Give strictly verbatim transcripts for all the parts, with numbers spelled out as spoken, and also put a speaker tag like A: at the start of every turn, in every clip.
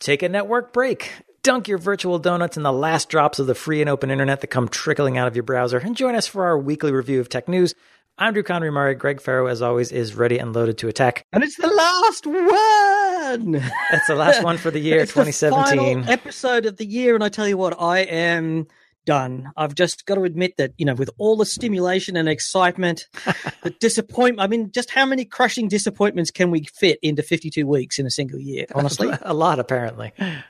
A: Take a network break. Dunk your virtual donuts in the last drops of the free and open internet that come trickling out of your browser and join us for our weekly review of tech news. I'm Drew Conry Murray. Greg Farrow, as always, is ready and loaded to attack.
B: And it's the last one!
A: It's the last one for the year,
B: it's
A: twenty seventeen.
B: The final episode of the year, and I tell you what, I am done. I've just got to admit that, you know, with all the stimulation and excitement, the disappointment, I mean, just how many crushing disappointments can we fit into fifty-two weeks in a single year, honestly?
A: A lot, apparently.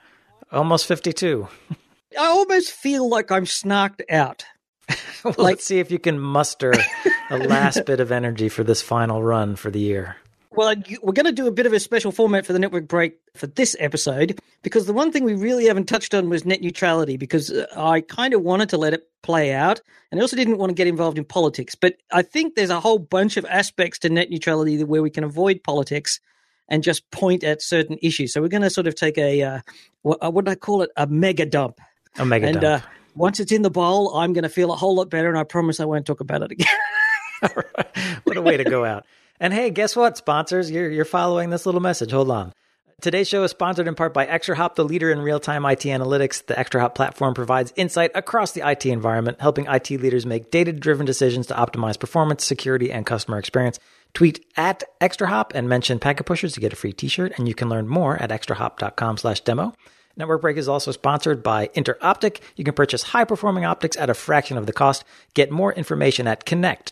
A: Almost fifty-two.
B: I almost feel like I'm snarked out.
A: Well,
B: like,
A: let's see if you can muster the last bit of energy for this final run for the year.
B: Well, we're going to do a bit of a special format for the network break for this episode, because the one thing we really haven't touched on was net neutrality, because I kind of wanted to let it play out, and I also didn't want to get involved in politics. But I think there's a whole bunch of aspects to net neutrality where we can avoid politics and just point at certain issues. So we're going to sort of take a, uh, what, what do I call it, a mega dump.
A: A mega
B: and,
A: dump.
B: Uh, once it's in the bowl, I'm going to feel a whole lot better, and I promise I won't talk about it again.
A: What a way to go out. And hey, guess what, sponsors? You're, you're following this little message. Hold on. Today's show is sponsored in part by ExtraHop, the leader in real-time I T analytics. The ExtraHop platform provides insight across the I T environment, helping I T leaders make data-driven decisions to optimize performance, security, and customer experience. Tweet at ExtraHop and mention Packet Pushers to get a free t-shirt, and you can learn more at extrahop.com slash demo. Network Break is also sponsored by InterOptic. You can purchase high-performing optics at a fraction of the cost. Get more information at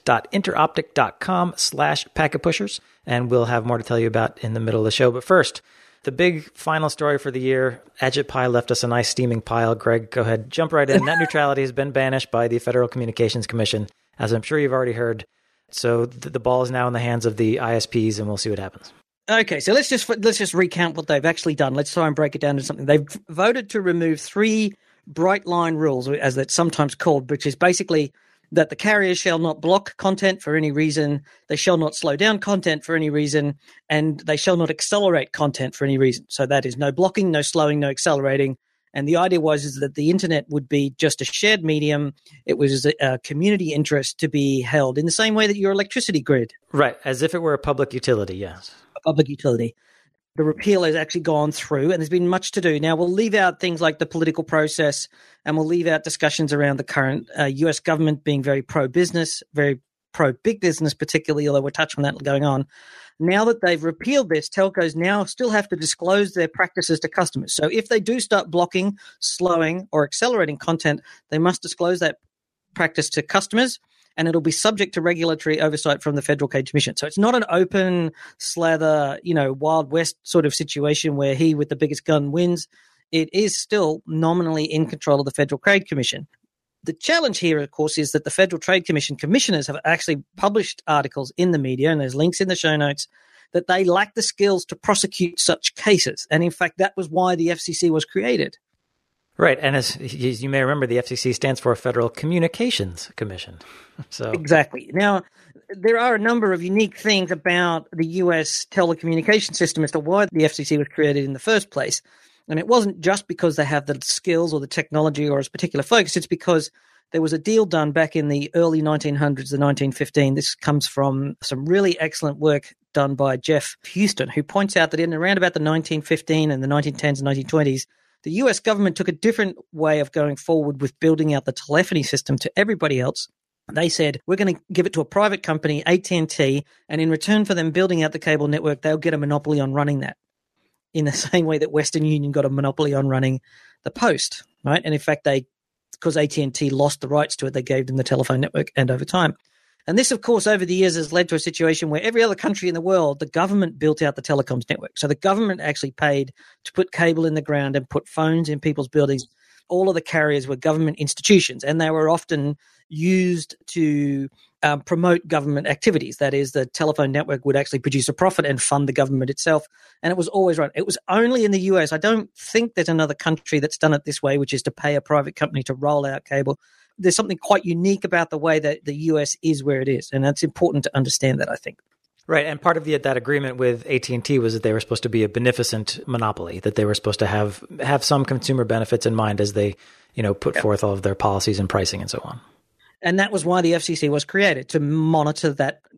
A: connect.interoptic.com slash packetpushers, and we'll have more to tell you about in the middle of the show. But first, the big final story for the year. Ajit Pai left us a nice steaming pile. Greg, go ahead. Jump right in. Net neutrality has been banished by the Federal Communications Commission, as I'm sure you've already heard. So th- the ball is now in the hands of the I S Ps, and we'll see what happens.
B: Okay, so let's just let's just recount what they've actually done. Let's try and break it down into something. They've voted to remove three bright line rules, as that's sometimes called, which is basically that the carriers shall not block content for any reason, they shall not slow down content for any reason, and they shall not accelerate content for any reason. So that is no blocking, no slowing, no accelerating. And the idea was is that the internet would be just a shared medium. It was a, a community interest to be held in the same way that your electricity grid.
A: Right, as if it were a public utility, yes.
B: Public utility. The repeal has actually gone through, and there's been much to do. Now, we'll leave out things like the political process, and we'll leave out discussions around the current uh, U S government being very pro-business, very pro-big business particularly, although we'll touch on that going on. Now that they've repealed this, telcos now still have to disclose their practices to customers. So if they do start blocking, slowing, or accelerating content, they must disclose that practice to customers, and it'll be subject to regulatory oversight from the Federal Trade Commission. So it's not an open slather, you know, Wild West sort of situation where he with the biggest gun wins. It is still nominally in control of the Federal Trade Commission. The challenge here, of course, is that the Federal Trade Commission commissioners have actually published articles in the media, and there's links in the show notes, that they lack the skills to prosecute such cases. And in fact, that was why the F C C was created.
A: Right, and as you may remember, the F C C stands for Federal Communications Commission. So
B: exactly. Now, there are a number of unique things about the U S telecommunication system as to why the F C C was created in the first place. And it wasn't just because they have the skills or the technology or a particular focus. It's because there was a deal done back in the early nineteen hundreds, the nineteen fifteen. This comes from some really excellent work done by Jeff Houston, who points out that in around about the nineteen fifteen and the nineteen tens and nineteen twenties, the U S government took a different way of going forward with building out the telephony system to everybody else. They said, we're going to give it to a private company, A T and T, and in return for them building out the cable network, they'll get a monopoly on running that, in the same way that Western Union got a monopoly on running the post, right? And in fact, they, because A T and T lost the rights to it, they gave them the telephone network, and over time. And this, of course, over the years has led to a situation where every other country in the world, the government built out the telecoms network. So the government actually paid to put cable in the ground and put phones in people's buildings. All of the carriers were government institutions, and they were often used to um, promote government activities. That is, the telephone network would actually produce a profit and fund the government itself, and it was always run. It was only in the U S. I don't think there's another country that's done it this way, which is to pay a private company to roll out cable. There's something quite unique about the way that the U S is where it is, and that's important to understand that, I think.
A: Right, and part of the, that agreement with A T and T was that they were supposed to be a beneficent monopoly, that they were supposed to have have some consumer benefits in mind as they, you know, put yep. forth all of their policies and pricing and so on.
B: And that was why the F C C was created, to monitor that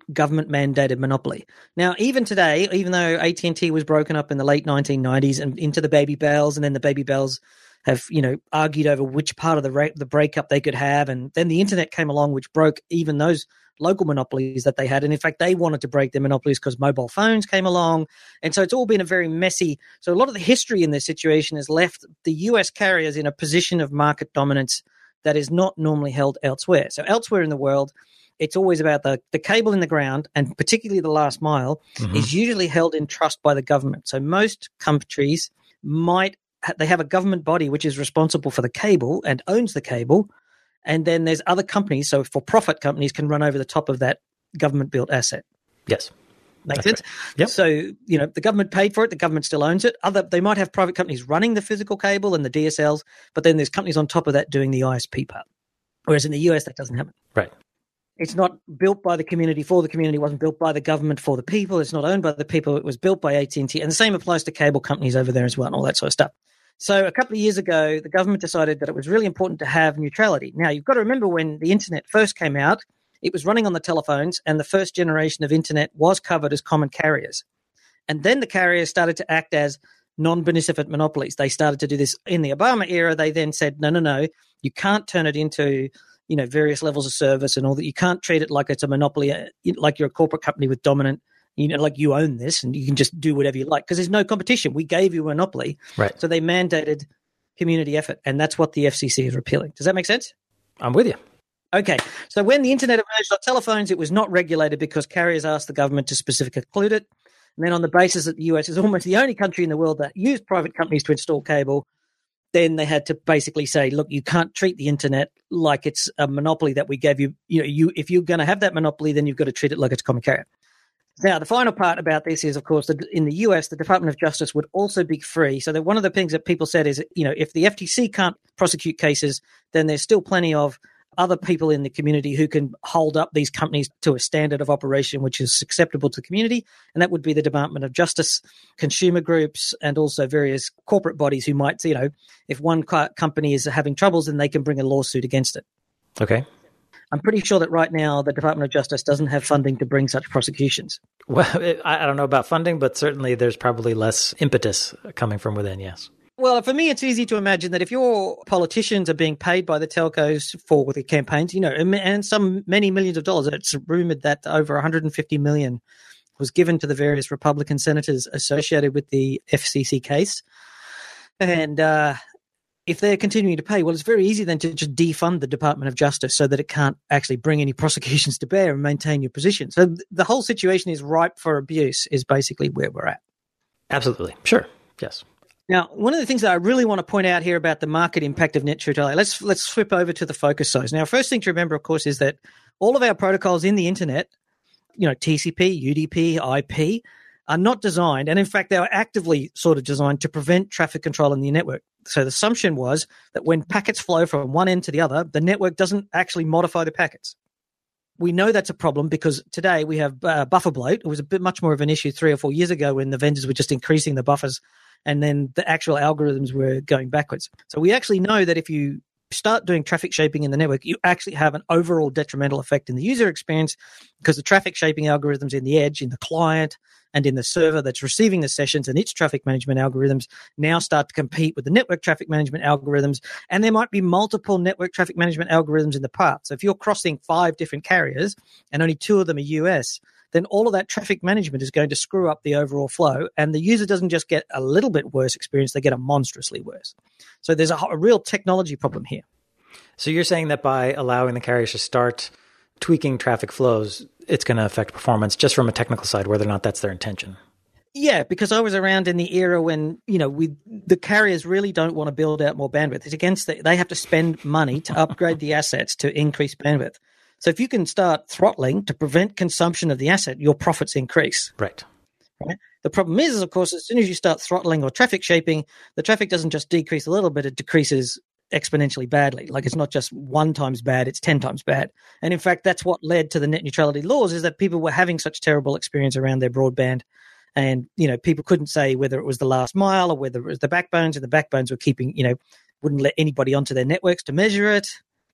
B: government-mandated monopoly. Now, even today, even though A T and T was broken up in the late nineteen nineties and into the baby bells, and then the baby bells have, you know, argued over which part of the ra- the breakup they could have, and then the internet came along, which broke even those local monopolies that they had. And in fact, they wanted to break their monopolies because mobile phones came along. And so it's all been a very messy. So a lot of the history in this situation has left the U S carriers in a position of market dominance that is not normally held elsewhere. So elsewhere in the world, it's always about the, the cable in the ground, and particularly the last mile mm-hmm. is usually held in trust by the government. So most countries might, they have a government body which is responsible for the cable and owns the cable. And then there's other companies, so for-profit companies can run over the top of that government-built asset.
A: Yes.
B: Makes sense?
A: Right. Yep.
B: So, you know, the government paid for it, the government still owns it. Other, they might have private companies running the physical cable and the D S Ls, but then there's companies on top of that doing the I S P part. Whereas in the U S, that doesn't happen.
A: Right.
B: It's not built by the community for the community. It wasn't built by the government for the people. It's not owned by the people. It was built by A T and T. And the same applies to cable companies over there as well and all that sort of stuff. So a couple of years ago, the government decided that it was really important to have neutrality. Now, you've got to remember when the internet first came out, it was running on the telephones, and the first generation of internet was covered as common carriers. And then the carriers started to act as non-beneficent monopolies. They started to do this in the Obama era. They then said, no, no, no, you can't turn it into, you know, various levels of service and all that. You can't treat it like it's a monopoly, like you're a corporate company with dominant, you know, like you own this and you can just do whatever you like because there's no competition. We gave you a monopoly.
A: Right.
B: So they mandated community effort, and that's what the F C C is repealing. Does that make sense?
A: I'm with you.
B: Okay. So when the internet emerged on telephones, it was not regulated because carriers asked the government to specifically include it. And then on the basis that the U S is almost the only country in the world that used private companies to install cable, then they had to basically say, look, you can't treat the internet like it's a monopoly that we gave you. You know, you if you're going to have that monopoly, then you've got to treat it like it's a common carrier. Now, the final part about this is, of course, that in the U S, the Department of Justice would also be free. So that one of the things that people said is, you know, if the F T C can't prosecute cases, then there's still plenty of other people in the community who can hold up these companies to a standard of operation which is acceptable to the community. And that would be the Department of Justice, consumer groups, and also various corporate bodies who might, you know, if one company is having troubles, then they can bring a lawsuit against it.
A: Okay.
B: I'm pretty sure that right now the Department of Justice doesn't have funding to bring such prosecutions.
A: Well, I don't know about funding, but certainly there's probably less impetus coming from within, yes.
B: Well, for me, it's easy to imagine that if your politicians are being paid by the telcos for their campaigns, you know, and some many millions of dollars, it's rumored that over one hundred fifty million was given to the various Republican senators associated with the F C C case. And uh, if they're continuing to pay, well, it's very easy then to just defund the Department of Justice so that it can't actually bring any prosecutions to bear and maintain your position. So the whole situation is ripe for abuse is basically where we're at.
A: Absolutely. Sure. Yes.
B: Now, one of the things that I really want to point out here about the market impact of net neutrality, let's let's flip over to the focus size. Now, first thing to remember, of course, is that all of our protocols in the internet, you know, T C P, U D P, I P, are not designed, and in fact, they are actively sort of designed to prevent traffic control in the network. So the assumption was that when packets flow from one end to the other, the network doesn't actually modify the packets. We know that's a problem because today we have uh, buffer bloat. It was a bit much more of an issue three or four years ago when the vendors were just increasing the buffers and then the actual algorithms were going backwards. So we actually know that if you start doing traffic shaping in the network, you actually have an overall detrimental effect in the user experience because the traffic shaping algorithms in the edge, in the client, and in the server that's receiving the sessions and its traffic management algorithms now start to compete with the network traffic management algorithms. And there might be multiple network traffic management algorithms in the path. So if you're crossing five different carriers and only two of them are U S, then all of that traffic management is going to screw up the overall flow. And the user doesn't just get a little bit worse experience, they get a monstrously worse. So there's a, a real technology problem here.
A: So you're saying that by allowing the carriers to start tweaking traffic flows, it's going to affect performance just from a technical side, whether or not that's their intention.
B: Yeah, because I was around in the era when, you know, we the carriers really don't want to build out more bandwidth. It's against the, they have to spend money to upgrade the assets to increase bandwidth. So if you can start throttling to prevent consumption of the asset, your profits increase.
A: Right.
B: Right. The problem is, of course, as soon as you start throttling or traffic shaping, the traffic doesn't just decrease a little bit, it decreases exponentially badly. Like it's not just one times bad, it's ten times bad. And in fact, that's what led to the net neutrality laws is that people were having such terrible experience around their broadband. And, you know, people couldn't say whether it was the last mile or whether it was the backbones, and the backbones were keeping, you know, wouldn't let anybody onto their networks to measure it.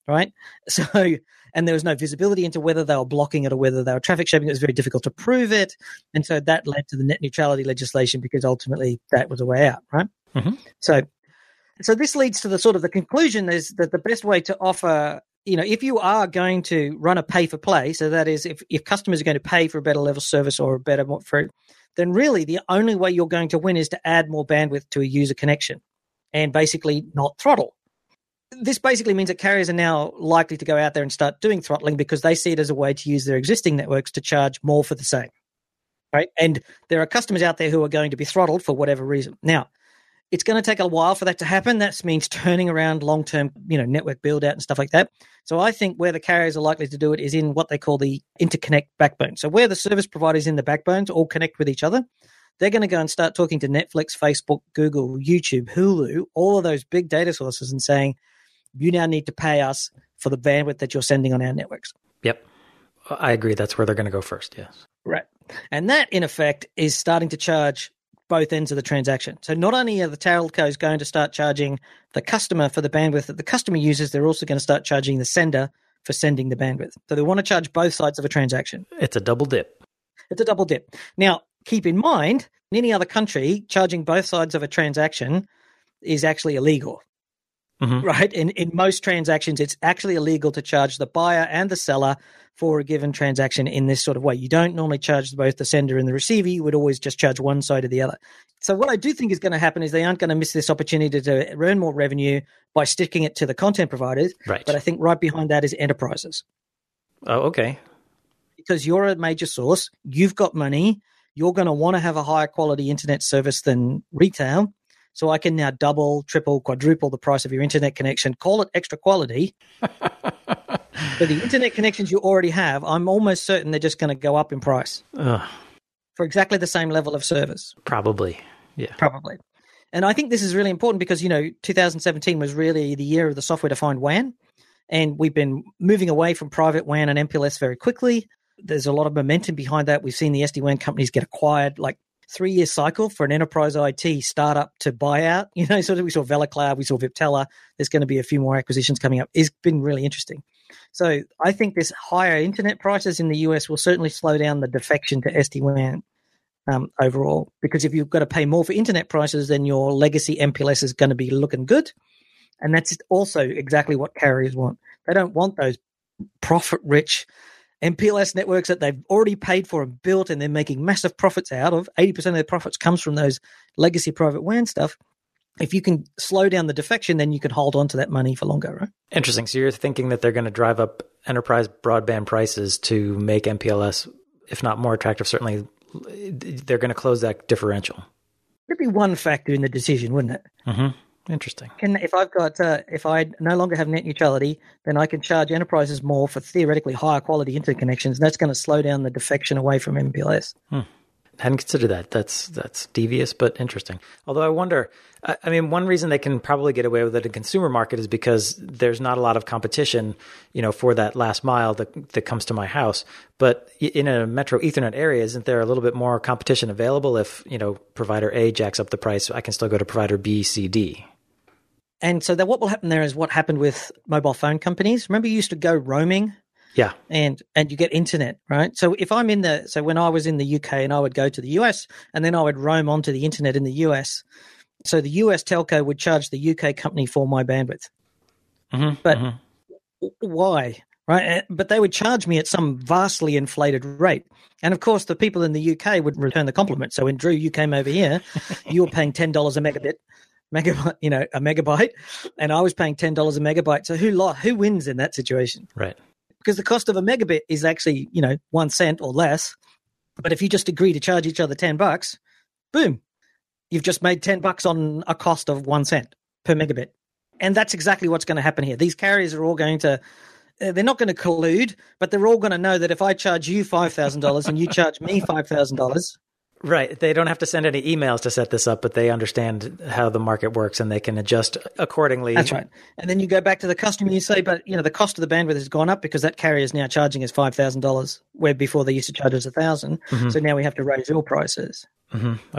B: right? So, and there was no visibility into whether they were blocking it or whether they were traffic shaping. It was very difficult to prove it. And so that led to the net neutrality legislation because ultimately that was a way out, right?
A: Mm-hmm.
B: So, so this leads to the sort of the conclusion is that the best way to offer, you know, if you are going to run a pay for play, so that is if, if customers are going to pay for a better level service or a better, for, then really the only way you're going to win is to add more bandwidth to a user connection and basically not throttle. This basically means that carriers are now likely to go out there and start doing throttling because they see it as a way to use their existing networks to charge more for the same, right? And there are customers out there who are going to be throttled for whatever reason. Now, it's going to take a while for that to happen. That means turning around long-term, you know, network build-out and stuff like that. So I think where the carriers are likely to do it is in what they call the interconnect backbone. So where the service providers in the backbones all connect with each other, they're going to go and start talking to Netflix, Facebook, Google, YouTube, Hulu, all of those big data sources and saying, you now need to pay us for the bandwidth that you're sending on our networks.
A: Yep. I agree. That's where they're going to go first, yes.
B: Right. And that, in effect, is starting to charge both ends of the transaction. So not only are the telcos going to start charging the customer for the bandwidth that the customer uses, they're also going to start charging the sender for sending the bandwidth. So they want to charge both sides of a transaction.
A: It's a double dip.
B: It's a double dip. Now, keep in mind, in any other country, charging both sides of a transaction is actually illegal. Mm-hmm. Right? In in most transactions, it's actually illegal to charge the buyer and the seller for a given transaction in this sort of way. You don't normally charge both the sender and the receiver. You would always just charge one side or the other. So what I do think is going to happen is they aren't going to miss this opportunity to earn more revenue by sticking it to the content providers.
A: Right.
B: But I think right behind that is enterprises.
A: Oh, okay.
B: Because you're a major source, you've got money, you're going to want to have a higher quality internet service than retail. So I can now double, triple, quadruple the price of your internet connection, call it extra quality. For the internet connections you already have, I'm almost certain they're just going to go up in price.
A: Ugh.
B: For exactly the same level of service.
A: Probably, yeah.
B: Probably. And I think this is really important because, you know, two thousand seventeen was really the year of the software-defined W A N, and we've been moving away from private W A N and M P L S very quickly. There's a lot of momentum behind that. We've seen the S D WAN companies get acquired, like three-year cycle for an enterprise I T startup to buy out. You know, sort of we saw VelaCloud, we saw Viptela. There's going to be a few more acquisitions coming up. It's been really interesting. So I think this higher internet prices in the U S will certainly slow down the defection to S D WAN um, overall, because if you've got to pay more for internet prices, then your legacy M P L S is going to be looking good. And that's also exactly what carriers want. They don't want those profit-rich M P L S networks that they've already paid for and built and they're making massive profits out of. eighty percent of their profits comes from those legacy private W A N stuff. If you can slow down the defection, then you can hold on to that money for longer, right?
A: Interesting. So you're thinking that they're going to drive up enterprise broadband prices to make M P L S, if not more attractive, certainly they're going to close that differential.
B: It'd be one factor in the decision, wouldn't it?
A: Mm-hmm. Interesting.
B: Can, if I've got, uh, if I no longer have net neutrality, then I can charge enterprises more for theoretically higher quality interconnections. That's going to slow down the defection away from M P L S.
A: Hmm. Hadn't considered that. That's that's devious, but interesting. Although I wonder, I, I mean, one reason they can probably get away with it in consumer market is because there's not a lot of competition, you know, for that last mile that that comes to my house. But in a metro Ethernet area, isn't there a little bit more competition available? If, you know, provider A jacks up the price, I can still go to provider B, C, D.
B: And so that what will happen there is what happened with mobile phone companies. Remember, you used to go roaming.
A: Yeah.
B: And and you get internet, right? So if I'm in the, so when I was in the U K and I would go to the U S and then I would roam onto the internet in the U S, so the U S telco would charge the U K company for my bandwidth.
A: Mm-hmm,
B: but
A: mm-hmm.
B: why, right? But they would charge me at some vastly inflated rate. And of course, the people in the U K would return the compliment. So when Drew, you came over here, you were paying ten dollars a megabit. Megabyte, you know, a megabyte, and I was paying ten dollars a megabyte. So who lo- who wins in that situation?
A: Right.
B: Because the cost of a megabit is actually, you know, one cent or less. But if you just agree to charge each other ten bucks, boom, you've just made ten bucks on a cost of one cent per megabit. And that's exactly what's going to happen here. These carriers are all going to, uh, they're not going to collude, but they're all going to know that if I charge you five thousand dollars and you charge me five thousand dollars.
A: Right. They don't have to send any emails to set this up, but they understand how the market works and they can adjust accordingly.
B: That's right. And then you go back to the customer and you say, but, you know, the cost of the bandwidth has gone up because that carrier is now charging us five thousand dollars, where before they used to charge us one thousand dollars. Mm-hmm. So now we have to raise your prices.
A: Mm-hmm. Okay.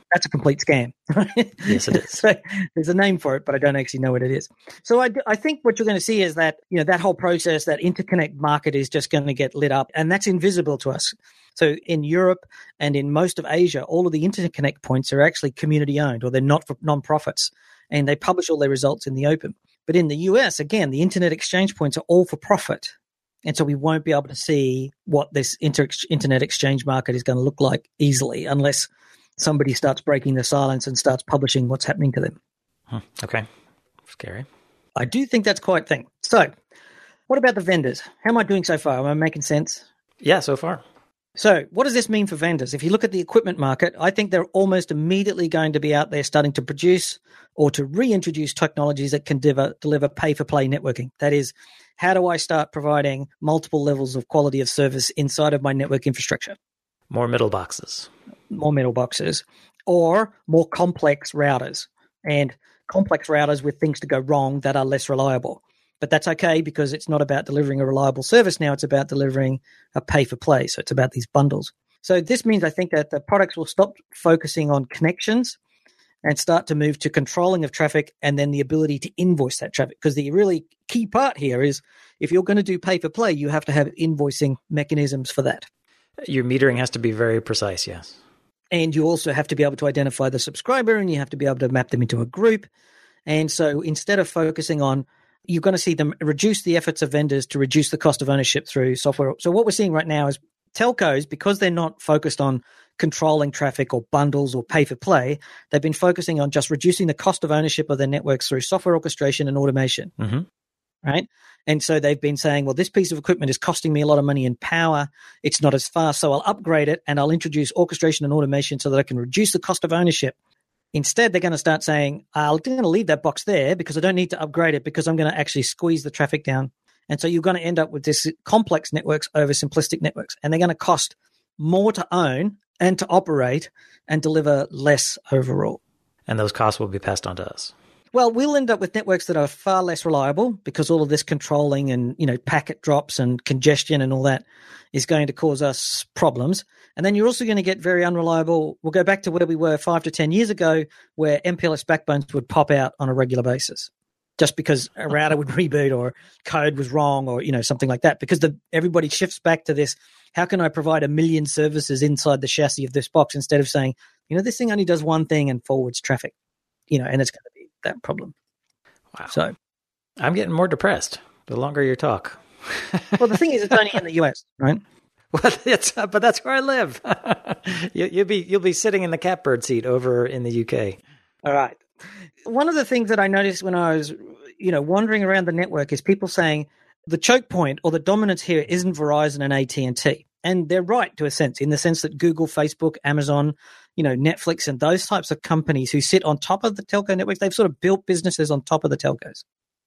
B: that's a complete scam. Right?
A: Yes, it is.
B: So there's a name for it, but I don't actually know what it is. So I, I think what you're going to see is that, you know, that whole process, that interconnect market is just going to get lit up, and that's invisible to us. So in Europe and in most of Asia, all of the interconnect points are actually community owned, or they're not for non-profits, and they publish all their results in the open. But in the U S, again, the internet exchange points are all for profit. And so we won't be able to see what this inter- internet exchange market is going to look like easily unless somebody starts breaking the silence and starts publishing what's happening to them.
A: Hmm. Okay. Scary.
B: I do think that's quite a thing. So what about the vendors? How am I doing so far? Am I making sense?
A: Yeah, so far.
B: So what does this mean for vendors? If you look at the equipment market, I think they're almost immediately going to be out there starting to produce or to reintroduce technologies that can deliver, deliver pay-for-play networking. That is, how do I start providing multiple levels of quality of service inside of my network infrastructure?
A: More middle boxes.
B: More middle boxes, or more complex routers, and complex routers with things to go wrong that are less reliable. But that's okay because it's not about delivering a reliable service now. It's about delivering a pay-for-play. So it's about these bundles. So this means I think that the products will stop focusing on connections and start to move to controlling of traffic and then the ability to invoice that traffic. Because the really key part here is if you're going to do pay-for-play, you have to have invoicing mechanisms for that.
A: Your metering has to be very precise, yes.
B: And you also have to be able to identify the subscriber, and you have to be able to map them into a group. And so instead of focusing on, you're going to see them reduce the efforts of vendors to reduce the cost of ownership through software. So what we're seeing right now is telcos, because they're not focused on controlling traffic or bundles or pay for play, they've been focusing on just reducing the cost of ownership of their networks through software orchestration and automation.
A: Mm-hmm.
B: Right? And so they've been saying, well, this piece of equipment is costing me a lot of money in power. It's not as fast, so I'll upgrade it and I'll introduce orchestration and automation so that I can reduce the cost of ownership. Instead, they're going to start saying, I'm going to leave that box there because I don't need to upgrade it because I'm going to actually squeeze the traffic down. And so you're going to end up with this complex networks over simplistic networks, and they're going to cost more to own and to operate and deliver less overall.
A: And those costs will be passed on to us.
B: Well, we'll end up with networks that are far less reliable because all of this controlling and, you know, packet drops and congestion and all that is going to cause us problems. And then you're also going to get very unreliable. We'll go back to where we were five to ten years ago, where M P L S backbones would pop out on a regular basis just because a router would reboot or code was wrong or, you know, something like that, because the, everybody shifts back to this. How can I provide a million services inside the chassis of this box instead of saying, you know, this thing only does one thing and forwards traffic, you know, and it's going to be that problem.
A: Wow.
B: So
A: I'm getting more depressed the longer you talk.
B: Well, the thing is, it's only in the U S, right?
A: Well, it's, but that's where I live. you, you'll be you'll be sitting in the catbird seat over in the U K.
B: All right. One of the things that I noticed when I was, you know, wandering around the network is people saying the choke point or the dominance here isn't Verizon and A T and T. And they're right to a sense, in the sense that Google, Facebook, Amazon, you know, Netflix and those types of companies who sit on top of the telco networks, they've sort of built businesses on top of the telcos.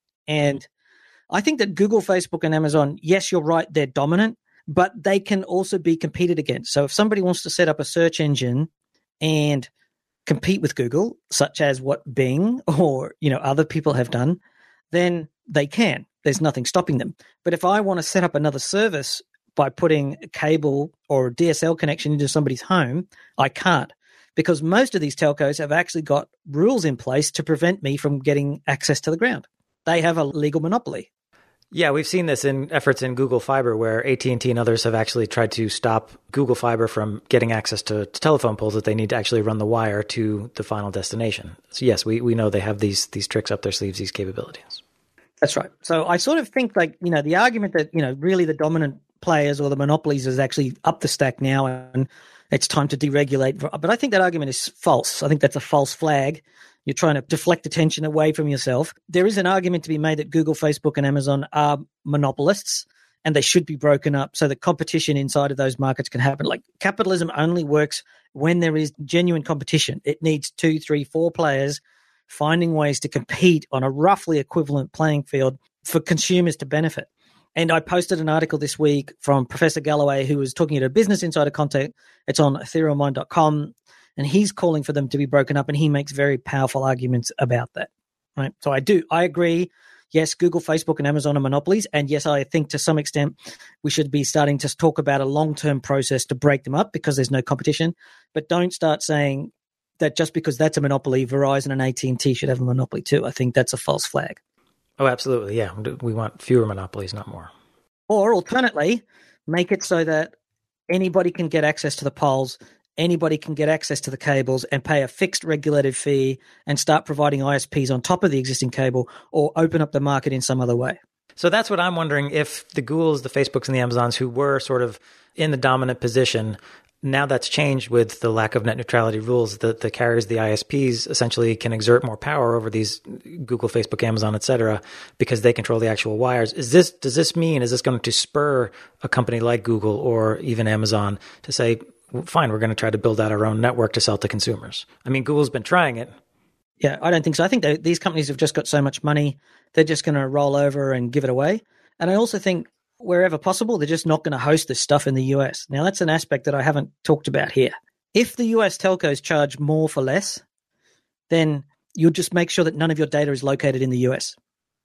B: And I think that Google, Facebook, and Amazon, yes, you're right, they're dominant, but they can also be competed against. So if somebody wants to set up a search engine and compete with Google, such as what Bing or, you know, other people have done, then they can. There's nothing stopping them. But if I want to set up another service by putting a cable or a D S L connection into somebody's home, I can't, because most of these telcos have actually got rules in place to prevent me from getting access to the ground. They have a legal monopoly.
A: Yeah, we've seen this in efforts in Google Fiber, where A T and T and others have actually tried to stop Google Fiber from getting access to, to telephone poles that they need to actually run the wire to the final destination. So yes, we, we know they have these these tricks up their sleeves, these capabilities.
B: That's right. So I sort of think, like, you know, the argument that, you know, really the dominant players or the monopolies is actually up the stack now and it's time to deregulate. But I think that argument is false. I think that's a false flag. You're trying to deflect attention away from yourself. There is an argument to be made that Google, Facebook, and Amazon are monopolists and they should be broken up so that competition inside of those markets can happen. Like, capitalism only works when there is genuine competition. It needs two, three, four players finding ways to compete on a roughly equivalent playing field for consumers to benefit. And I posted an article this week from Professor Galloway, who was talking at a Business Insider content. It's on ethereal mind dot com, and he's calling for them to be broken up, and he makes very powerful arguments about that. Right? So I do, I agree. Yes, Google, Facebook, and Amazon are monopolies, and yes, I think to some extent we should be starting to talk about a long-term process to break them up because there's no competition. But don't start saying that just because that's a monopoly, Verizon and A T and T should have a monopoly too. I think that's a false flag.
A: Oh, absolutely. Yeah. We want fewer monopolies, not more.
B: Or alternately, make it so that anybody can get access to the poles, anybody can get access to the cables and pay a fixed regulated fee and start providing I S Ps on top of the existing cable, or open up the market in some other way.
A: So that's what I'm wondering, if the Googles, the Facebooks, and the Amazons who were sort of in the dominant position, now that's changed with the lack of net neutrality rules, that the carriers, the I S Ps, essentially can exert more power over these Google, Facebook, Amazon, et cetera, because they control the actual wires. Is this, does this mean, is this going to spur a company like Google or even Amazon to say, well, fine, we're going to try to build out our own network to sell to consumers? I mean, Google's been trying it.
B: Yeah, I don't think so. I think that these companies have just got so much money, they're just going to roll over and give it away. And I also think wherever possible, they're just not going to host this stuff in the U S. Now, that's an aspect that I haven't talked about here. If the U S telcos charge more for less, then you'll just make sure that none of your data is located in the U S.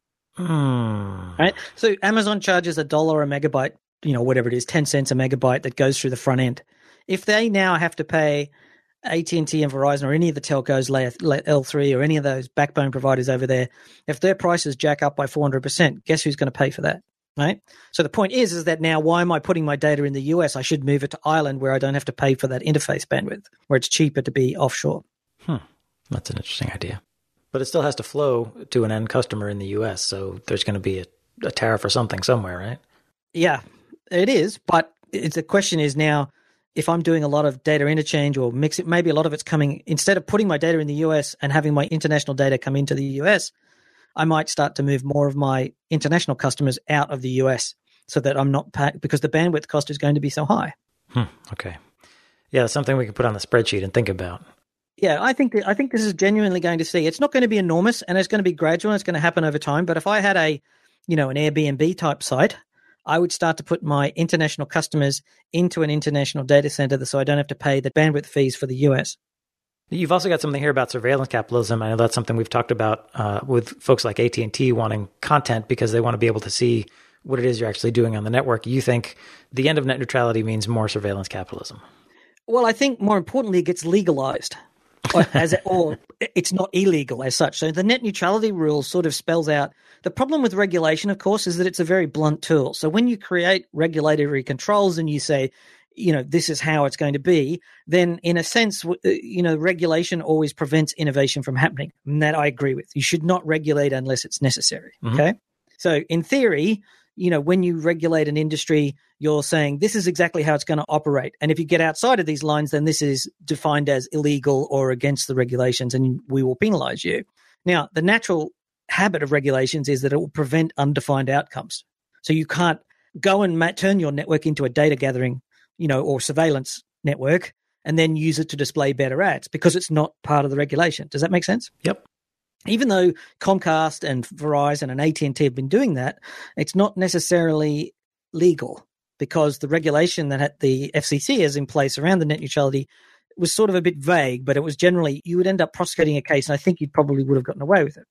A: Hmm.
B: Right? So Amazon charges a dollar a megabyte, you know, whatever it is, ten cents a megabyte that goes through the front end. If they now have to pay A T and T and Verizon or any of the telcos, L three or any of those backbone providers over there, if their prices jack up by four hundred percent, guess who's going to pay for that? Right? So the point is, is that now why am I putting my data in the U S? I should move it to Ireland where I don't have to pay for that interface bandwidth, where it's cheaper to be offshore.
A: Hmm. That's an interesting idea. But it still has to flow to an end customer in the U S, so there's going to be a, a tariff or something somewhere, right?
B: Yeah, it is. But it's, the question is now, if I'm doing a lot of data interchange or mix it, maybe a lot of it's coming, instead of putting my data in the U S and having my international data come into the U S, I might start to move more of my international customers out of the U S so that I'm not paying, because the bandwidth cost is going to be so high.
A: Hmm, okay. Yeah, something we can put on the spreadsheet and think about.
B: Yeah, I think that, I think this is genuinely going to see. It's not going to be enormous and it's going to be gradual and it's going to happen over time. But if I had a, you know, an Airbnb type site, I would start to put my international customers into an international data center so I don't have to pay the bandwidth fees for the U S.
A: You've also got something here about surveillance capitalism. I know that's something we've talked about uh, with folks like A T and T wanting content because they want to be able to see what it is you're actually doing on the network. You think the end of net neutrality means more surveillance capitalism?
B: Well, I think more importantly, it gets legalized. or, as it, or it's not illegal as such. So the net neutrality rule sort of spells out the problem with regulation, of course, is that it's a very blunt tool. So when you create regulatory controls and you say, you know, this is how it's going to be, then in a sense, you know, regulation always prevents innovation from happening. And that I agree with. You should not regulate unless it's necessary. Mm-hmm. Okay. So in theory, you know, when you regulate an industry, you're saying this is exactly how it's going to operate. And if you get outside of these lines, then this is defined as illegal or against the regulations and we will penalize you. Now, the natural habit of regulations is that it will prevent undefined outcomes. So you can't go and ma- turn your network into a data gathering, you know, or surveillance network and then use it to display better ads because it's not part of the regulation. Does that make sense?
A: Yep.
B: Even though Comcast and Verizon and A T and T have been doing that, it's not necessarily legal because the regulation that the F C C has in place around the net neutrality was sort of a bit vague, but it was generally, you would end up prosecuting a case and I think you probably would have gotten away with it.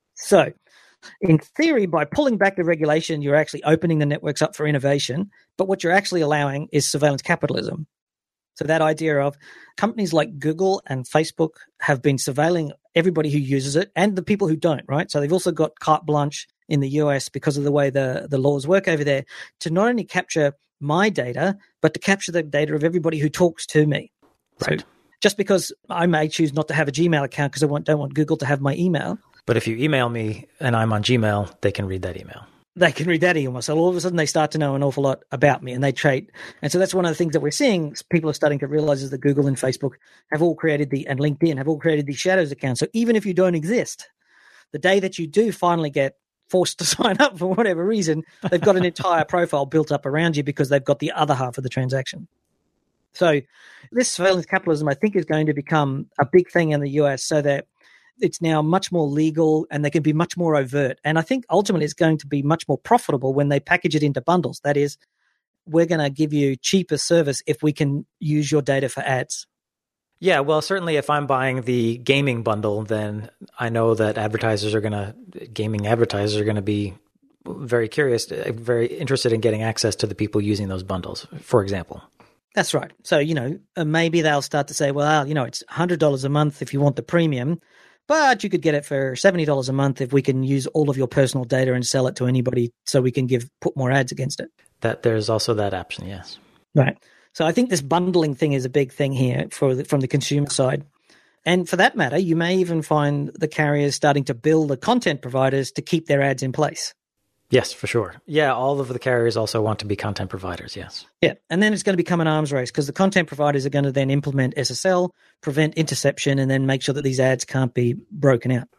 B: So in theory, by pulling back the regulation, you're actually opening the networks up for innovation, but what you're actually allowing is surveillance capitalism. So that idea of companies like Google and Facebook have been surveilling everybody who uses it and the people who don't, right? So they've also got carte blanche in the U S because of the way the, the laws work over there to not only capture my data, but to capture the data of everybody who talks to me.
A: Right.
B: So just because I may choose not to have a Gmail account because I want, don't want Google to have my email.
A: But if you email me and I'm on Gmail, they can read that email.
B: They can read that email. So all of a sudden they start to know an awful lot about me and they trade. And so that's one of the things that we're seeing. People are starting to realize is that Google and Facebook have all created the, and LinkedIn have all created these shadows accounts. So even if you don't exist, the day that you do finally get forced to sign up for whatever reason, they've got an entire profile built up around you because they've got the other half of the transaction. So this surveillance capitalism, I think, is going to become a big thing in the U S so that it's now much more legal and they can be much more overt. And I think ultimately it's going to be much more profitable when they package it into bundles. That is, we're going to give you cheaper service if we can use your data for ads.
A: Yeah, well, certainly if I'm buying the gaming bundle, then I know that advertisers are going to, gaming advertisers are going to be very curious, very interested in getting access to the people using those bundles, for example.
B: That's right. So, you know, uh, maybe they'll start to say, well, you know, it's one hundred dollars a month if you want the premium, but you could get it for seventy dollars a month if we can use all of your personal data and sell it to anybody so we can give put more ads against it.
A: That there's also that option, yes.
B: Right. So I think this bundling thing is a big thing here for the, from the consumer side. And for that matter, you may even find the carriers starting to bill the content providers to keep their ads in place.
A: Yes, for sure. Yeah, all of the carriers also want to be content providers, yes.
B: Yeah, and then it's going to become an arms race because the content providers are going to then implement S S L, prevent interception, and then make sure that these ads can't be broken out.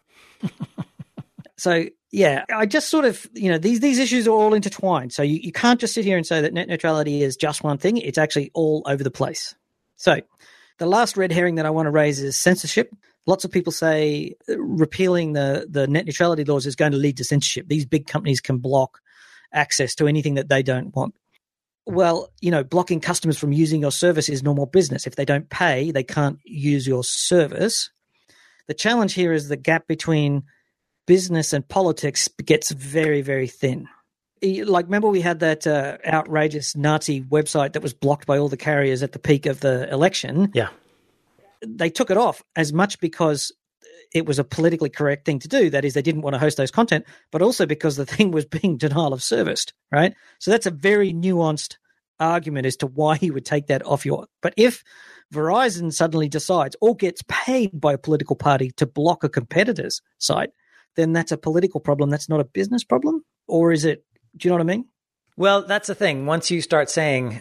B: So, yeah, I just sort of, you know, these these issues are all intertwined. So you, you can't just sit here and say that net neutrality is just one thing. It's actually all over the place. So the last red herring that I want to raise is censorship. Lots of people say repealing the, the net neutrality laws is going to lead to censorship. These big companies can block access to anything that they don't want. Well, you know, blocking customers from using your service is normal business. If they don't pay, they can't use your service. The challenge here is the gap between business and politics gets very, very thin. Like, remember we had that uh, outrageous Nazi website that was blocked by all the carriers at the peak of the election?
A: Yeah.
B: They took it off as much because it was a politically correct thing to do. That is, they didn't want to host those content, but also because the thing was being denial of service, right? So that's a very nuanced argument as to why he would take that off your... But if Verizon suddenly decides or gets paid by a political party to block a competitor's site, then that's a political problem. That's not a business problem? Or is it... Do you know what I mean?
A: Well, that's the thing. Once you start saying...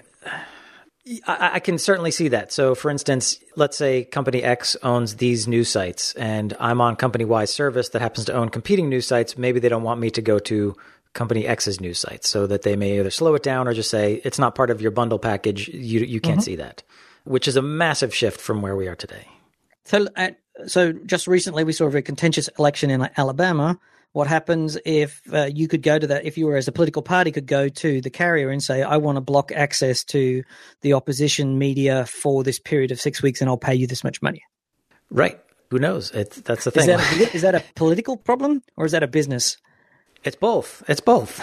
A: I, I can certainly see that. So, for instance, let's say company X owns these news sites, and I'm on company Y's service that happens to own competing news sites. Maybe they don't want me to go to company X's news sites, so that they may either slow it down or just say, it's not part of your bundle package. You you can't mm-hmm. see that, which is a massive shift from where we are today.
B: So, uh, so just recently we saw a very contentious election in Alabama. What happens if uh, you could go to that, if you were as a political party could go to the carrier and say, I want to block access to the opposition media for this period of six weeks and I'll pay you this much money?
A: Right. Who knows? It's, that's the thing.
B: Is that, a, is that a political problem or is that a business?
A: It's both. It's both.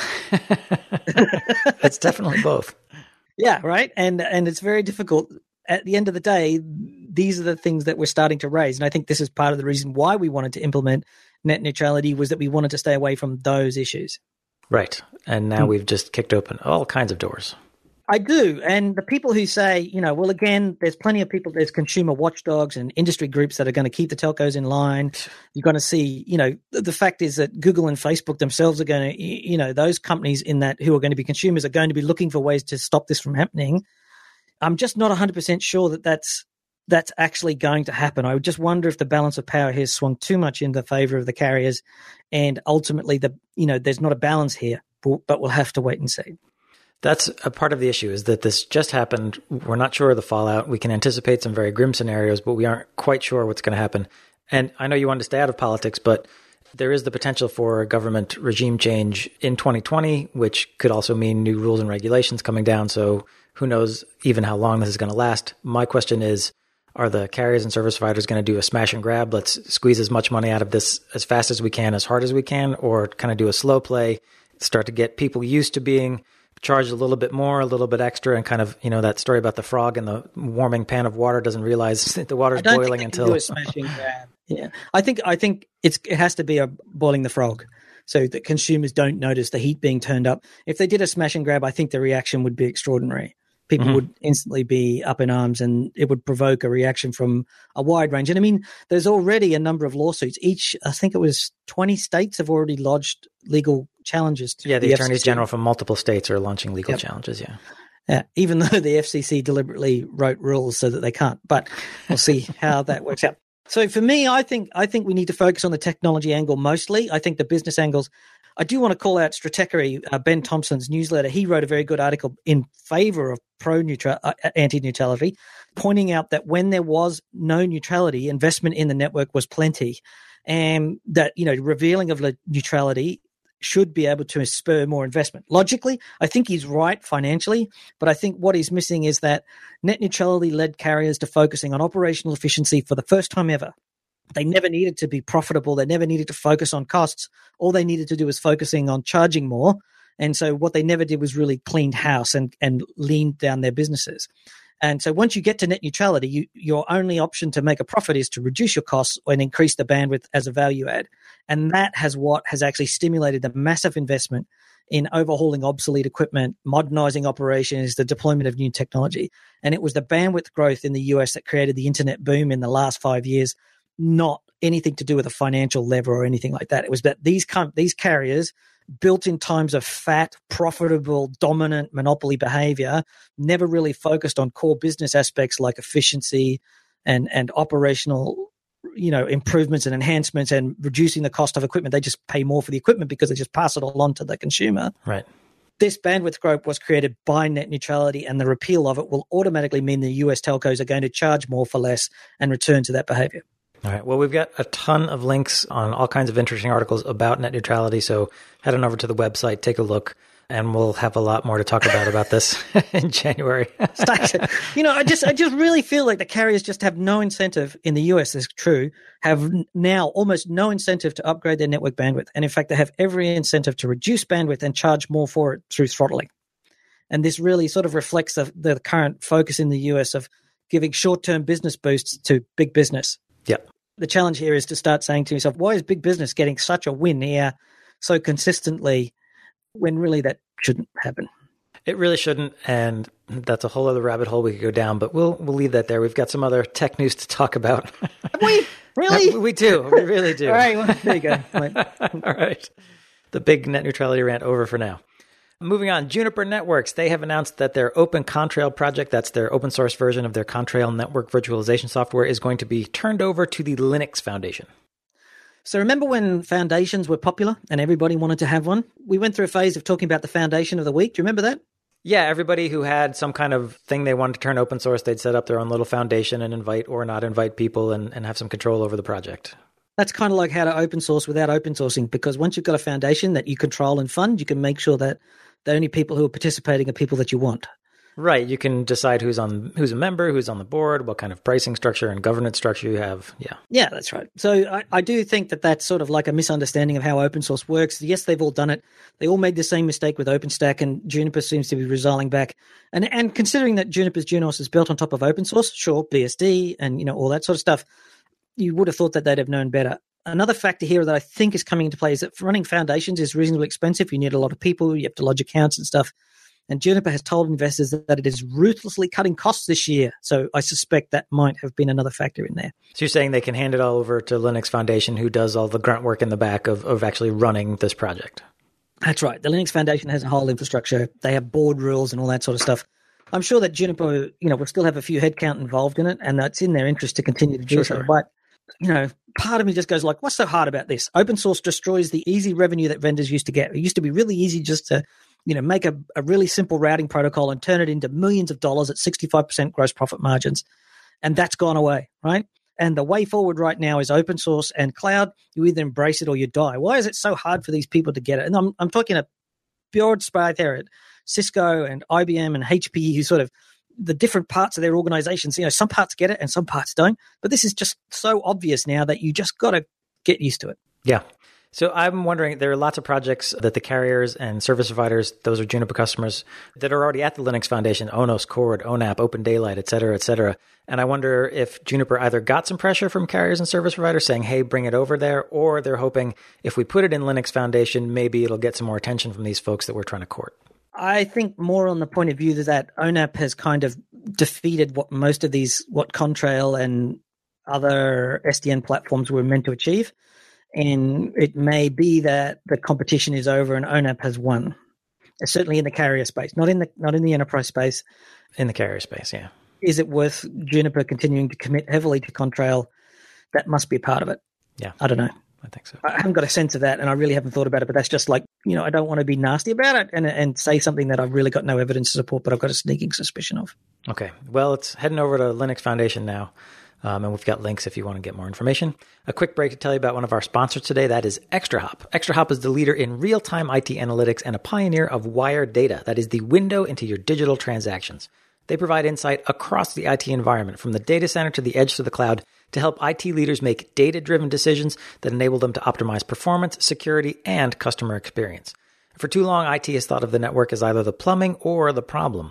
A: It's definitely both.
B: Yeah, right. And and it's very difficult. At the end of the day, these are the things that we're starting to raise. And I think this is part of the reason why we wanted to implement net neutrality, was that we wanted to stay away from those issues.
A: Right. And now mm. we've just kicked open all kinds of doors.
B: I do. And the people who say, you know, well, again, there's plenty of people, there's consumer watchdogs and industry groups that are going to keep the telcos in line. You're going to see, you know, the fact is that Google and Facebook themselves are going to, you know, those companies in that who are going to be consumers are going to be looking for ways to stop this from happening. I'm just not one hundred percent sure that that's, that's actually going to happen. I would just wonder if the balance of power has swung too much in the favor of the carriers, and ultimately, the you know, there's not a balance here, but we'll have to wait and see.
A: That's a part of the issue, is that this just happened. We're not sure of the fallout. We can anticipate some very grim scenarios, but we aren't quite sure what's going to happen. And I know you wanted to stay out of politics, but there is the potential for a government regime change in twenty twenty, which could also mean new rules and regulations coming down. So who knows even how long this is going to last. My question is, are the carriers and service providers going to do a smash and grab? Let's squeeze as much money out of this as fast as we can, as hard as we can, or kind of do a slow play, start to get people used to being charged a little bit more, a little bit extra, and kind of, you know, that story about the frog in the warming pan of water doesn't realize that the water's boiling
B: think
A: until.
B: Do a smash and grab. Yeah, I think I think it's it has to be a boiling the frog, so that consumers don't notice the heat being turned up. If they did a smash and grab, I think the reaction would be extraordinary. People mm-hmm. would instantly be up in arms, and it would provoke a reaction from a wide range. And I mean, there's already a number of lawsuits. Each, I think it was twenty states have already lodged legal challenges to
A: yeah, the,
B: the
A: attorneys
B: F C C.
A: General from multiple states are launching legal
B: yep.
A: challenges. Yeah.
B: Yeah, even though the F C C deliberately wrote rules so that they can't, but we'll see how that works out. So for me, I think I think we need to focus on the technology angle mostly. I think the business angles. I do want to call out Stratechery, uh, Ben Thompson's newsletter. He wrote a very good article in favor of pro-neutral, uh, anti-neutrality, pointing out that when there was no neutrality, investment in the network was plenty, and that, you know, revealing of neutrality should be able to spur more investment. Logically, I think he's right financially, but I think what he's missing is that net neutrality led carriers to focusing on operational efficiency for the first time ever. They never needed to be profitable. They never needed to focus on costs. All they needed to do was focusing on charging more. And so what they never did was really cleaned house and, and leaned down their businesses. And so once you get to net neutrality, you, your only option to make a profit is to reduce your costs and increase the bandwidth as a value add. And that has what has actually stimulated the massive investment in overhauling obsolete equipment, modernizing operations, the deployment of new technology. And it was the bandwidth growth in the U S that created the internet boom in the last five years, not anything to do with a financial lever or anything like that. It was that these com- these carriers, built in times of fat, profitable, dominant monopoly behavior, never really focused on core business aspects like efficiency and, and operational, you know, improvements and enhancements and reducing the cost of equipment. They just pay more for the equipment because they just pass it all on to the consumer.
A: Right.
B: This bandwidth growth was created by net neutrality, and the repeal of it will automatically mean the U S telcos are going to charge more for less and return to that behavior.
A: All right. Well, we've got a ton of links on all kinds of interesting articles about net neutrality. So head on over to the website, take a look, and we'll have a lot more to talk about about this in January.
B: You know, I just I just really feel like the carriers just have no incentive in the U S, is true, have now almost no incentive to upgrade their network bandwidth. And in fact, they have every incentive to reduce bandwidth and charge more for it through throttling. And this really sort of reflects the, the current focus in the U S of giving short-term business boosts to big business.
A: Yeah.
B: The challenge here is to start saying to yourself, why is big business getting such a win here so consistently when really that shouldn't happen?
A: It really shouldn't, and that's a whole other rabbit hole we could go down, but we'll we'll leave that there. We've got some other tech news to talk about.
B: We really?
A: We do. We really do.
B: All right, well, there you go.
A: All right. The big net neutrality rant over for now. Moving on, Juniper Networks, they have announced that their Open Contrail project, that's their open source version of their Contrail network virtualization software, is going to be turned over to the Linux Foundation.
B: So remember when foundations were popular and everybody wanted to have one? We went through a phase of talking about the foundation of the week. Do you remember that?
A: Yeah, everybody who had some kind of thing they wanted to turn open source, they'd set up their own little foundation and invite or not invite people and, and have some control over the project.
B: That's kind of like how to open source without open sourcing, because once you've got a foundation that you control and fund, you can make sure that the only people who are participating are people that you want.
A: Right. You can decide who's on, who's a member, who's on the board, what kind of pricing structure and governance structure you have. Yeah.
B: Yeah, that's right. So I, I do think that that's sort of like a misunderstanding of how open source works. Yes, they've all done it. They all made the same mistake with OpenStack, and Juniper seems to be resolving back. And and considering that Juniper's Junos is built on top of open source, sure, B S D and, you know, all that sort of stuff, you would have thought that they'd have known better. Another factor here that I think is coming into play is that running foundations is reasonably expensive. You need a lot of people. You have to lodge accounts and stuff. And Juniper has told investors that it is ruthlessly cutting costs this year. So I suspect that might have been another factor in there.
A: So you're saying they can hand it all over to Linux Foundation, who does all the grunt work in the back of, of actually running this project?
B: That's right. The Linux Foundation has a whole infrastructure. They have board rules and all that sort of stuff. I'm sure that Juniper, you know, will still have a few headcount involved in it, and that's in their interest to continue to do
A: Sure,
B: so.
A: sure.
B: But, you know, part of me just goes like, what's so hard about this? Open source destroys the easy revenue that vendors used to get. It used to be really easy just to, you know, make a, a really simple routing protocol and turn it into millions of dollars at sixty-five percent gross profit margins. And that's gone away, right? And the way forward right now is open source and cloud. You either embrace it or you die. Why is it so hard for these people to get it? And I'm I'm talking a broad spread there at Cisco and I B M and H P E, who sort of the different parts of their organizations, you know, some parts get it and some parts don't. But this is just so obvious now that you just got to get used to it.
A: Yeah. So I'm wondering, there are lots of projects that the carriers and service providers, those are Juniper customers, that are already at the Linux Foundation, Onos, Cord, O N A P, Open Daylight, et cetera, et cetera. And I wonder if Juniper either got some pressure from carriers and service providers saying, hey, bring it over there, or they're hoping if we put it in Linux Foundation, maybe it'll get some more attention from these folks that we're trying to court.
B: I think more on the point of view that O N A P has kind of defeated what most of these, what Contrail and other S D N platforms were meant to achieve. And it may be that the competition is over and O N A P has won. Certainly in the carrier space, not in the not in the enterprise space.
A: In the carrier space, yeah.
B: Is it worth Juniper continuing to commit heavily to Contrail? That must be a part of it.
A: Yeah.
B: I don't know.
A: I think so.
B: I haven't got a sense of that, and I really haven't thought about it, but that's just like, you know, I don't want to be nasty about it and and say something that I've really got no evidence to support, but I've got a sneaking suspicion of.
A: Okay. Well, it's heading over to Linux Foundation now. Um, and we've got links if you want to get more information. A quick break to tell you about one of our sponsors today. That is ExtraHop. ExtraHop is the leader in real-time I T analytics and a pioneer of wire data. That is the window into your digital transactions. They provide insight across the I T environment, from the data center to the edge to the cloud, to help I T leaders make data-driven decisions that enable them to optimize performance, security, and customer experience. For too long, I T has thought of the network as either the plumbing or the problem.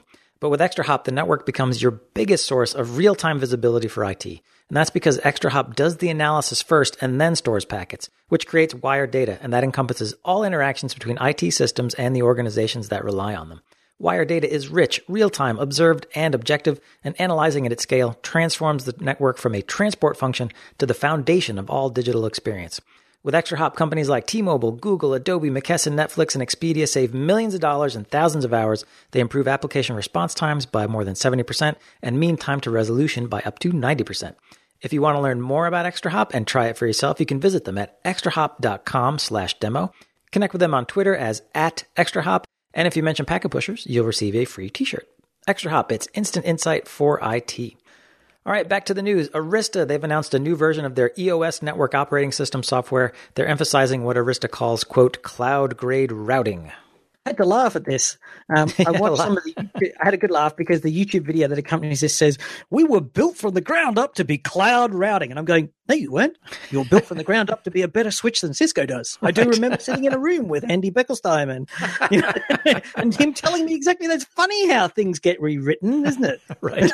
A: But with ExtraHop, the network becomes your biggest source of real-time visibility for I T. And that's because ExtraHop does the analysis first and then stores packets, which creates wired data, and that encompasses all interactions between I T systems and the organizations that rely on them. Wired data is rich, real-time, observed, and objective, and analyzing it at scale transforms the network from a transport function to the foundation of all digital experience. With ExtraHop, companies like T-Mobile, Google, Adobe, McKesson, Netflix, and Expedia save millions of dollars and thousands of hours. They improve application response times by more than seventy percent and mean time to resolution by up to ninety percent. If you want to learn more about ExtraHop and try it for yourself, you can visit them at extrahop.com slash demo. Connect with them on Twitter as at ExtraHop. And if you mention Packet Pushers, you'll receive a free t-shirt. ExtraHop, it's instant insight for I T. All right, back to the news. Arista, they've announced a new version of their E O S network operating system software. They're emphasizing what Arista calls, quote, cloud-grade routing.
B: I had to laugh at this. Um, I watched some of the YouTube, I had a good laugh because the YouTube video that accompanies this says, we were built from the ground up to be cloud routing. And I'm going, no, you weren't. You were built from the ground up to be a better switch than Cisco does. I do remember sitting in a room with Andy Beckelsheim and, you know, and him telling me exactly that's funny how things get rewritten, isn't it?
A: Right.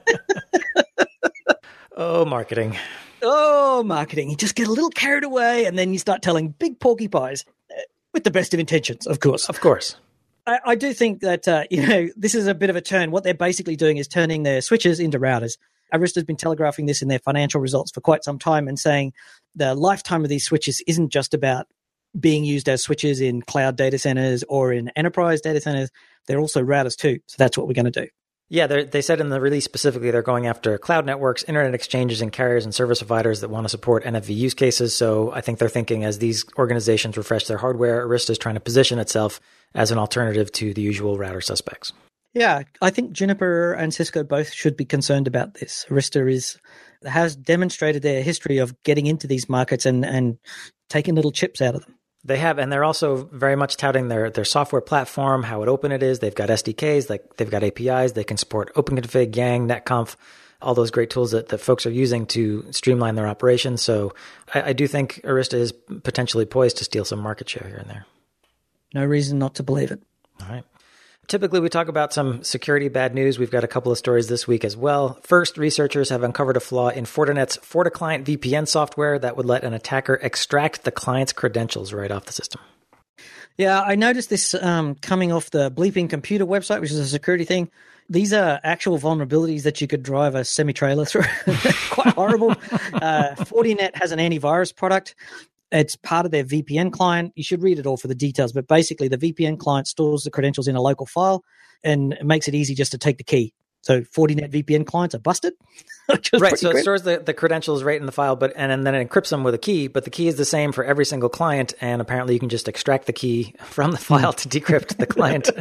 A: Oh, marketing.
B: Oh, marketing. You just get a little carried away and then you start telling big porcupines with the best of intentions, of course.
A: Of course.
B: I, I do think that, uh, you know, this is a bit of a turn. What they're basically doing is turning their switches into routers. Arista's been telegraphing this in their financial results for quite some time and saying the lifetime of these switches isn't just about being used as switches in cloud data centers or in enterprise data centers. They're also routers too. So that's what we're going to do.
A: Yeah, they said in the release specifically they're going after cloud networks, internet exchanges, and carriers and service providers that want to support N F V use cases. So I think they're thinking as these organizations refresh their hardware, Arista is trying to position itself as an alternative to the usual router suspects.
B: Yeah, I think Juniper and Cisco both should be concerned about this. Arista is has demonstrated their history of getting into these markets and, and taking little chips out of them.
A: They have, and they're also very much touting their, their software platform, how it open it is. They've got S D Ks, like they've got A P Is. They can support OpenConfig, Yang, NetConf, all those great tools that, that folks are using to streamline their operations. So I, I do think Arista is potentially poised to steal some market share here and there.
B: No reason not to believe it.
A: All right. Typically, we talk about some security bad news. We've got a couple of stories this week as well. First, researchers have uncovered a flaw in Fortinet's FortiClient V P N software that would let an attacker extract the client's credentials right off the system.
B: Yeah, I noticed this um, coming off the Bleeping Computer website, which is a security thing. These are actual vulnerabilities that you could drive a semi-trailer through. Quite horrible. uh, Fortinet has an antivirus product. It's part of their V P N client. You should read it all for the details, but basically the V P N client stores the credentials in a local file and it makes it easy just to take the key. So Fortinet V P N clients are busted.
A: Right, so it stores the, the credentials right in the file, but and, and then it encrypts them with a key, but the key is the same for every single client, and apparently you can just extract the key from the file to decrypt the client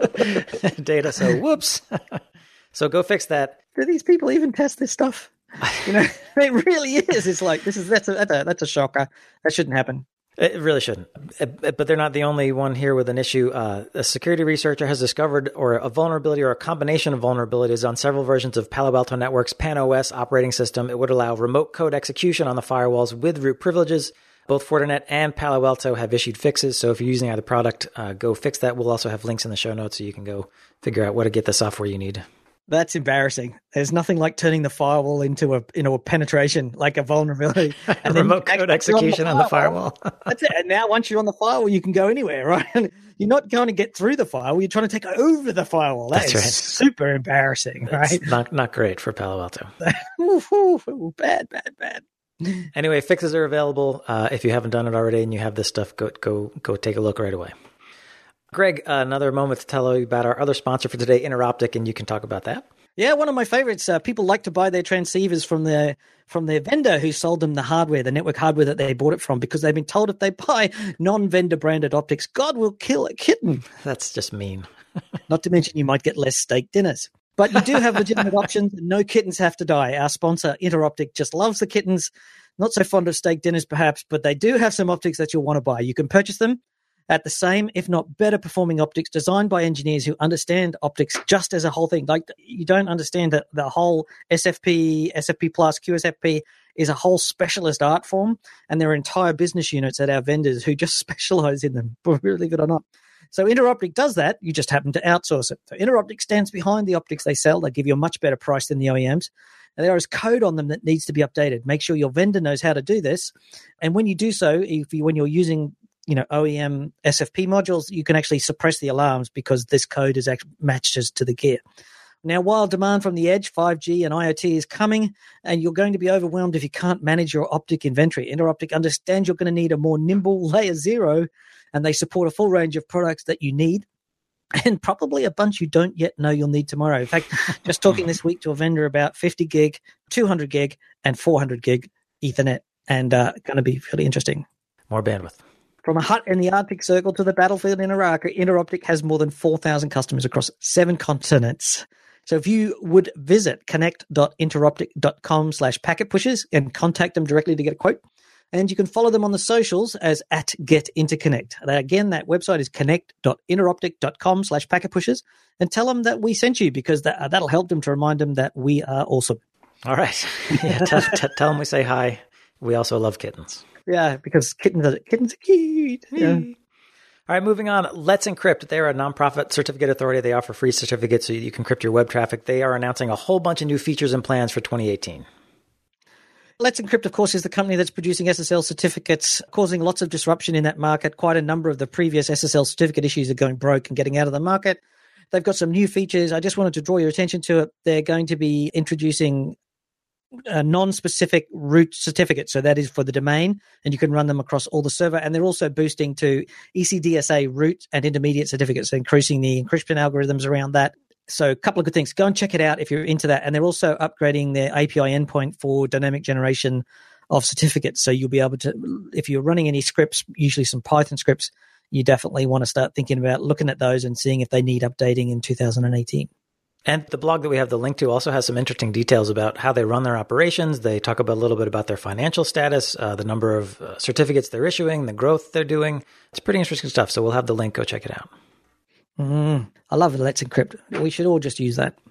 A: data. So whoops. So go fix that.
B: Do these people even test this stuff? You know, it really is. It's like this is that's a that's a that's a shocker. That shouldn't happen.
A: It really shouldn't. But they're not the only one here with an issue. Uh, a security researcher has discovered or a vulnerability or a combination of vulnerabilities on several versions of Palo Alto Network's PAN-O S operating system. It would allow remote code execution on the firewalls with root privileges. Both Fortinet and Palo Alto have issued fixes. So if you're using either product, uh, go fix that. We'll also have links in the show notes so you can go figure out where to get the software you need.
B: That's embarrassing. There's nothing like turning the firewall into a into a penetration, like a vulnerability.
A: And remote code execution on the firewall.
B: That's it. And now once you're on the firewall, you can go anywhere, right? You're not going to get through the firewall. You're trying to take over the firewall. That
A: That's
B: is
A: right.
B: super embarrassing,
A: That's
B: right?
A: Not not great for Palo Alto.
B: ooh, ooh, ooh, bad, bad, bad.
A: Anyway, fixes are available. Uh, if you haven't done it already and you have this stuff, go go go take a look right away. Greg, uh, another moment to tell you about our other sponsor for today, Interoptic, and you can talk about that.
B: Yeah, one of my favorites. Uh, people like to buy their transceivers from their from their vendor who sold them the hardware, the network hardware that they bought it from, because they've been told if they buy non-vendor branded optics, God will kill a kitten.
A: That's just mean.
B: Not to mention you might get less steak dinners. But you do have legitimate options, and no kittens have to die. Our sponsor, Interoptic, just loves the kittens. Not so fond of steak dinners, perhaps, but they do have some optics that you'll want to buy. You can purchase them at the same, if not better performing optics designed by engineers who understand optics just as a whole thing. Like you don't understand that the whole S F P, S F P plus, Q S F P is a whole specialist art form, and there are entire business units at our vendors who just specialize in them, believe it or not. So Interoptic does that. You just happen to outsource it. So Interoptic stands behind the optics they sell. They give you a much better price than the O E Ms. And there is code on them that needs to be updated. Make sure your vendor knows how to do this. And when you do so, if you, when you're using you know, O E M S F P modules, you can actually suppress the alarms because this code is actually matches to the gear. Now, while demand from the edge, five G and IoT is coming, and you're going to be overwhelmed if you can't manage your optic inventory. Interoptic understands you're going to need a more nimble layer zero, and they support a full range of products that you need, and probably a bunch you don't yet know you'll need tomorrow. In fact, just talking this week to a vendor about fifty gig, two hundred gig, and four hundred gig Ethernet, and uh, going to be really interesting.
A: More bandwidth.
B: From a hut in the Arctic Circle to the battlefield in Iraq, Interoptic has more than four thousand customers across seven continents. So if you would visit connect.interoptic.com slash packet pushes and contact them directly to get a quote, and you can follow them on the socials as at getinterconnect. Again, that website is connect.interoptic.com slash packet pushes, and tell them that we sent you, because that, that'll help them to remind them that we are awesome.
A: All right. Yeah, t- t- tell them we say hi. We also love kittens.
B: Yeah, because kittens are, kittens are cute. Yeah.
A: All right, moving on. Let's Encrypt. They're a nonprofit certificate authority. They offer free certificates so you can encrypt your web traffic. They are announcing a whole bunch of new features and plans for twenty eighteen.
B: Let's Encrypt, of course, is the company that's producing S S L certificates, causing lots of disruption in that market. Quite a number of the previous S S L certificate issues are going broke and getting out of the market. They've got some new features. I just wanted to draw your attention to it. They're going to be introducing a non-specific root certificate. So that is for the domain, and you can run them across all the server. And they're also boosting to E C D S A root and intermediate certificates, so increasing the encryption algorithms around that. So a couple of good things. Go and check it out if you're into that. And they're also upgrading their A P I endpoint for dynamic generation of certificates. So you'll be able to, if you're running any scripts, usually some Python scripts, you definitely want to start thinking about looking at those and seeing if they need updating in two thousand eighteen.
A: And the blog that we have the link to also has some interesting details about how they run their operations. They talk about a little bit about their financial status, uh, the number of uh, certificates they're issuing, the growth they're doing. It's pretty interesting stuff. So we'll have the link. Go check it out.
B: Mm, I love it. Let's Encrypt. We should all just use that.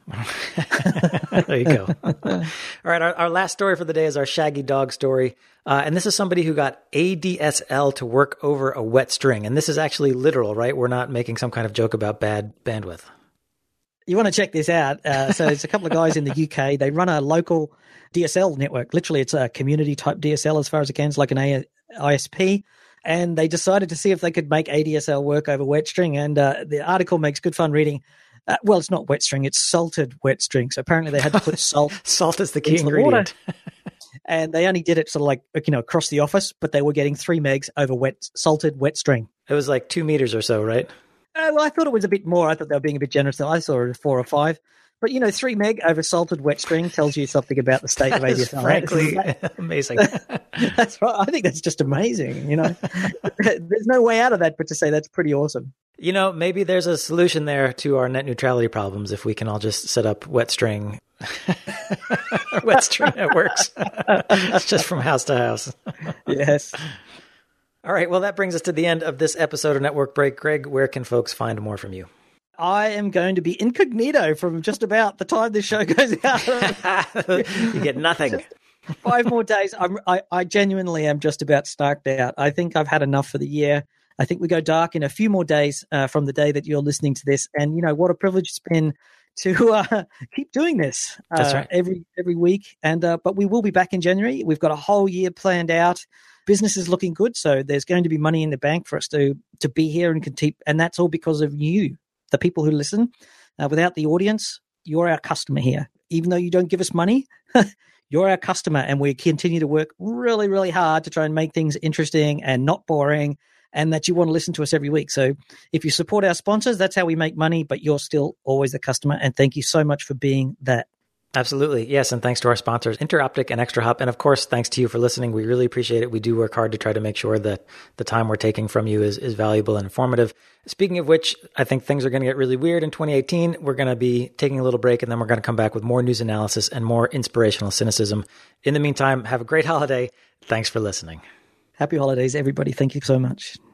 A: There you go. All right. Our, our last story for the day is our Shaggy Dog story. Uh, and this is somebody who got A D S L to work over a wet string. And this is actually literal, right? We're not making some kind of joke about bad bandwidth.
B: You want to check this out. Uh, so it's a couple of guys in the U K. They run a local D S L network. Literally, it's a community type D S L as far as it can. It's like an I S P. And they decided to see if they could make A D S L work over wet string. And uh, the article makes good fun reading. Uh, well, it's not wet string. It's salted wet string. So apparently they had to put salt.
A: Salt is the key ingredient.
B: The and they only did it sort of like, you know, across the office, but they were getting three megs over wet, salted wet string.
A: It was like two meters or so, right?
B: Uh, well, I thought it was a bit more. I thought they were being a bit generous. I saw it as four or five. But, you know, three meg over salted wet string tells you something about the state of A D S L.
A: Frankly, amazing.
B: That's right. I think that's just amazing, you know. There's no way out of that but to say that's pretty awesome.
A: You know, maybe there's a solution there to our net neutrality problems if we can all just set up wet string wet string networks just from house to house.
B: Yes.
A: All right. Well, that brings us to the end of this episode of Network Break. Greg, where can folks find more from you?
B: I am going to be incognito from just about the time this show goes out.
A: You get nothing.
B: Five more days. I'm, I, I genuinely am just about starked out. I think I've had enough for the year. I think we go dark in a few more days uh, from the day that you're listening to this. And, you know, what a privilege it's been to uh, keep doing this uh,
A: That's right.
B: every every week. And uh, but we will be back in January. We've got a whole year planned out. Business is looking good, so there's going to be money in the bank for us to to be here and continue. And that's all because of you, the people who listen. Uh, without the audience, you're our customer here. Even though you don't give us money, you're our customer, and we continue to work really, really hard to try and make things interesting and not boring, and that you want to listen to us every week. So if you support our sponsors, that's how we make money, but you're still always the customer. And thank you so much for being that.
A: Absolutely. Yes. And thanks to our sponsors, Interoptic and ExtraHop. And of course, thanks to you for listening. We really appreciate it. We do work hard to try to make sure that the time we're taking from you is, is valuable and informative. Speaking of which, I think things are going to get really weird in twenty eighteen. We're going to be taking a little break, and then we're going to come back with more news analysis and more inspirational cynicism. In the meantime, have a great holiday. Thanks for listening.
B: Happy holidays, everybody. Thank you so much.